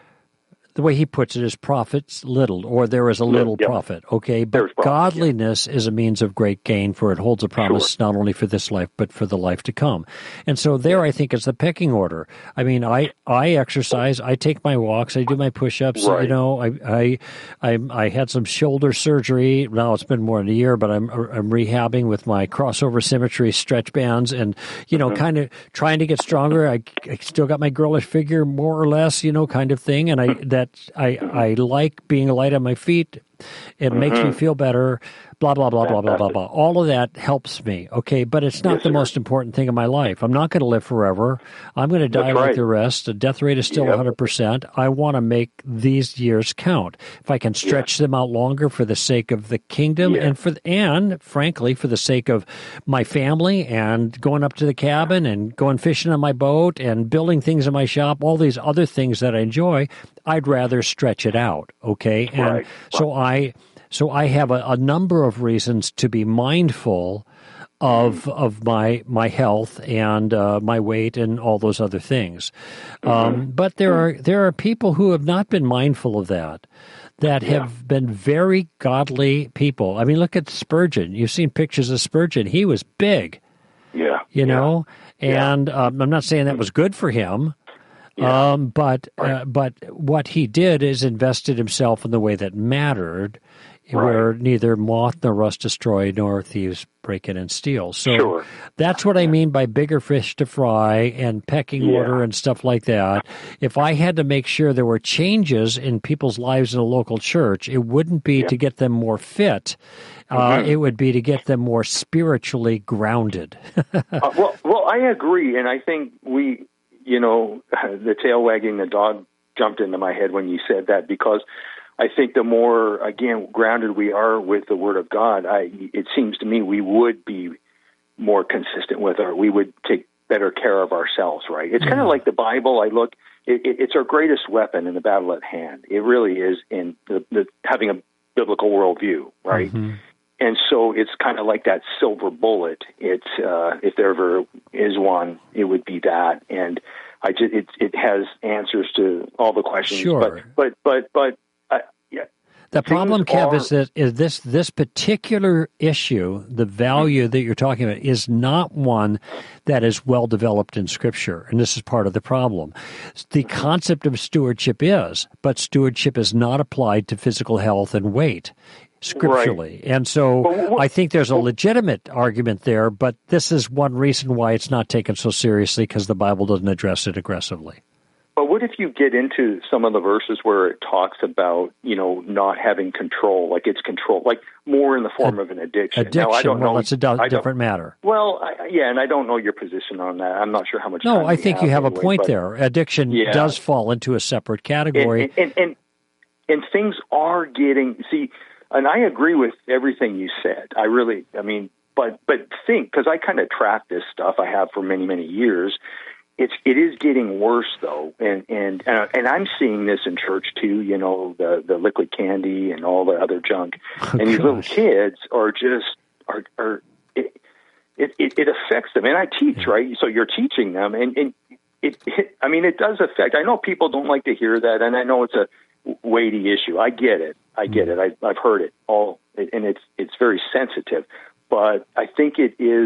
Speaker 1: the way he puts it, is profits little, or there is a little yep. profit, okay? But profit, godliness yeah. is a means of great gain, for it holds a promise sure. not only for this life, but for the life to come. And so there, I think, is the pecking order. I mean, I, I exercise, I take my walks, I do my push-ups, right. you know, I, I I I had some shoulder surgery. Now it's been more than a year, but I'm I'm rehabbing with my crossover symmetry stretch bands and, you know, mm-hmm. kind of trying to get stronger. I, I still got my girlish figure, more or less, you know, kind of thing, and I that I, I like being light on my feet. It mm-hmm. makes me feel better, blah, blah, blah, blah, blah, blah, blah. All of that helps me, okay? But it's not yes, the sir. most important thing in my life. I'm not going to live forever. I'm going to die That's like right. the rest. The death rate is still yep. one hundred percent. I want to make these years count. If I can stretch yeah. them out longer for the sake of the kingdom yeah. and, for and, frankly, for the sake of my family and going up to the cabin and going fishing on my boat and building things in my shop, all these other things that I enjoy, I'd rather stretch it out, okay? And
Speaker 6: right.
Speaker 1: so I I, so I have a, a number of reasons to be mindful of of my my health and uh, my weight and all those other things. Um, mm-hmm. But there are there are people who have not been mindful of that, that yeah. have been very godly people. I mean, look at Spurgeon. You've seen pictures of Spurgeon. He was big.
Speaker 6: Yeah.
Speaker 1: You know?
Speaker 6: Yeah.
Speaker 1: And um, I'm not saying that was good for him.
Speaker 6: Yeah.
Speaker 1: Um, but
Speaker 6: right.
Speaker 1: uh, but what he did is invested himself in the way that mattered, right. where neither moth nor rust destroy, nor thieves break in and steal. So
Speaker 6: sure.
Speaker 1: that's what I mean by bigger fish to fry and pecking
Speaker 6: yeah.
Speaker 1: order and stuff like that. If I had to make sure there were changes in people's lives in a local church, it wouldn't be yeah. to get them more fit. Uh, mm-hmm. It would be to get them more spiritually grounded.
Speaker 6: uh, well, well, I agree, and I think we. You know, the tail wagging the dog jumped into my head when you said that, because I think the more, again, grounded we are with the Word of God, I, it seems to me we would be more consistent with our, we would take better care of ourselves, right? It's mm-hmm. kind of like the Bible. I look, it, it, it's our greatest weapon in the battle at hand. It really is, in the, the having a biblical worldview, right? Mm-hmm. And so it's kind of like that silver bullet. It's uh, if there ever is one, it would be that. And I just it it has answers to all the questions.
Speaker 1: Sure.
Speaker 6: But but but but uh, yeah.
Speaker 1: The problem, Kev,
Speaker 6: are,
Speaker 1: is that is this this particular issue, the value that you're talking about, is not one that is well developed in Scripture, and this is part of the problem. The concept of stewardship is, but stewardship is not applied to physical health and weight scripturally. Right. And so what, I think there's a legitimate argument there, but this is one reason why it's not taken so seriously, because the Bible doesn't address it aggressively.
Speaker 6: But what if you get into some of the verses where it talks about, you know, not having control, like it's control, like more in the form a, of an addiction?
Speaker 1: Addiction,
Speaker 6: now, I don't
Speaker 1: well,
Speaker 6: know,
Speaker 1: that's a do- different matter.
Speaker 6: Well, I, yeah, and I don't know your position on that. I'm not sure how much
Speaker 1: No,
Speaker 6: time
Speaker 1: I think
Speaker 6: have
Speaker 1: you have
Speaker 6: anyway,
Speaker 1: a point
Speaker 6: but,
Speaker 1: there. Addiction
Speaker 6: yeah.
Speaker 1: does fall into a separate category.
Speaker 6: And, and, and, and things are getting, see, and I agree with everything you said. I really, I mean, but but think, because I kind of track this stuff. I have for many, many years. It's it is getting worse though, and and uh, and I'm seeing this in church too. You know, the the liquid candy and all the other junk,
Speaker 1: oh,
Speaker 6: and these
Speaker 1: gosh.
Speaker 6: little kids are just are are it it, it, it affects them. And I teach, yeah. right? So you're teaching them, and and it, it I mean, it does affect. I know people don't like to hear that, and I know it's a weighty issue. I get it. I get it. I, I've heard it all, and it's it's very sensitive. But I think it is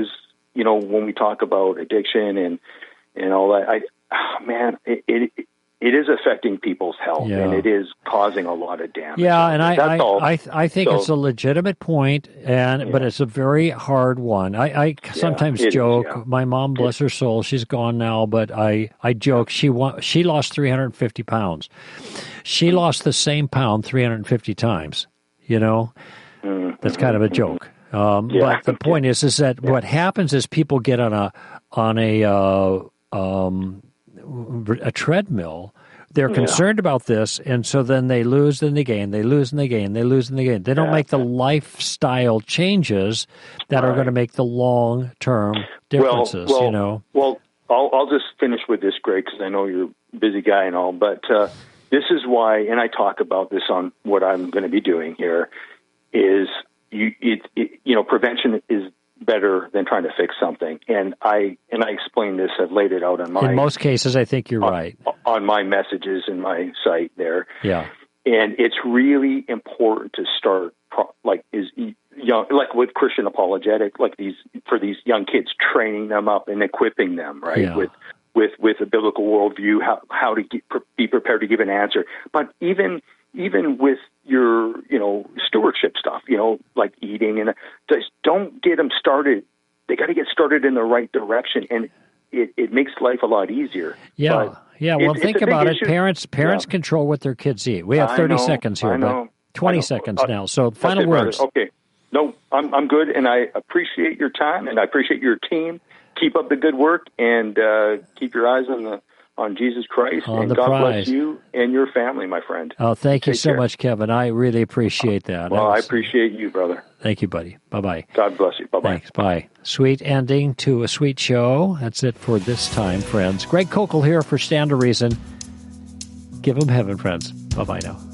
Speaker 6: you know, when we talk about addiction and, and all that, I, oh, man, it, it it is affecting people's health,
Speaker 1: yeah.
Speaker 6: and it is causing a lot of damage.
Speaker 1: Yeah, and I
Speaker 6: That's
Speaker 1: I,
Speaker 6: all.
Speaker 1: I, I think
Speaker 6: So-
Speaker 1: it's a legitimate point, and
Speaker 6: Yeah.
Speaker 1: but it's a very hard one. I, I sometimes
Speaker 6: it is,
Speaker 1: joke.
Speaker 6: yeah.
Speaker 1: My mom, bless her soul, she's gone now, but I, I joke. She wa- she lost three hundred fifty pounds. She lost the same pound three hundred fifty times. You know,
Speaker 6: Mm-hmm.
Speaker 1: that's kind of a joke. Um,
Speaker 6: Yeah.
Speaker 1: But the point is, is that what happens is people get on a on a uh, um, a treadmill. They're
Speaker 6: Yeah.
Speaker 1: concerned about this, and so then they lose, then they gain, they lose and they gain, they lose and they gain. They don't
Speaker 6: Yeah.
Speaker 1: make the lifestyle changes that are
Speaker 6: Right.
Speaker 1: going to make the long term differences.
Speaker 6: Well, well,
Speaker 1: you know,
Speaker 6: Well, I'll, I'll just finish with this, Greg, because I know you're a busy guy and all. But uh, this is why, and I talk about this on what I'm going to be doing here, is you, it, it, you know, prevention is better than trying to fix something. And I and I explained this. I've laid it out on my
Speaker 1: in most cases, I think you're
Speaker 6: on,
Speaker 1: right.
Speaker 6: on my messages in my site there.
Speaker 1: Yeah,
Speaker 6: And it's really important to start, pro- like, is young, like with Christian apologetic, like these for these young kids, training them up and equipping them, right,
Speaker 1: Yeah.
Speaker 6: with with with a biblical worldview, how how to get, be prepared to give an answer. But even even with your, you know, stewardship stuff, you know, like eating, and just don't get them started. They got to get started in the right direction, and it, it makes life a lot easier.
Speaker 1: yeah,
Speaker 6: But
Speaker 1: yeah. Well,
Speaker 6: it- it's
Speaker 1: think
Speaker 6: a big
Speaker 1: about it.
Speaker 6: issue.
Speaker 1: Parents parents
Speaker 6: Yeah.
Speaker 1: control what their kids eat. We have
Speaker 6: I
Speaker 1: thirty
Speaker 6: know,
Speaker 1: seconds here,
Speaker 6: I know,
Speaker 1: but twenty
Speaker 6: I know.
Speaker 1: seconds
Speaker 6: Uh,
Speaker 1: now. So
Speaker 6: That's
Speaker 1: final
Speaker 6: it, brother.
Speaker 1: words.
Speaker 6: Okay. No, I'm I'm good, and I appreciate your time, and I appreciate your team. Keep up the good work, and uh, keep your eyes on the on Jesus Christ,
Speaker 1: On
Speaker 6: and
Speaker 1: the
Speaker 6: God
Speaker 1: prize.
Speaker 6: bless you and your family, my friend.
Speaker 1: Oh, thank you
Speaker 6: Take
Speaker 1: so
Speaker 6: care.
Speaker 1: much, Kevin. I really appreciate that.
Speaker 6: Well,
Speaker 1: That
Speaker 6: I
Speaker 1: was-
Speaker 6: appreciate you, brother.
Speaker 1: Thank you, buddy. Bye bye.
Speaker 6: God bless you. Bye bye.
Speaker 1: Thanks. Bye. Sweet ending to a sweet show. That's it for this time, friends. Greg Kokel here for Stand to Reason. Give them heaven, friends. Bye bye now.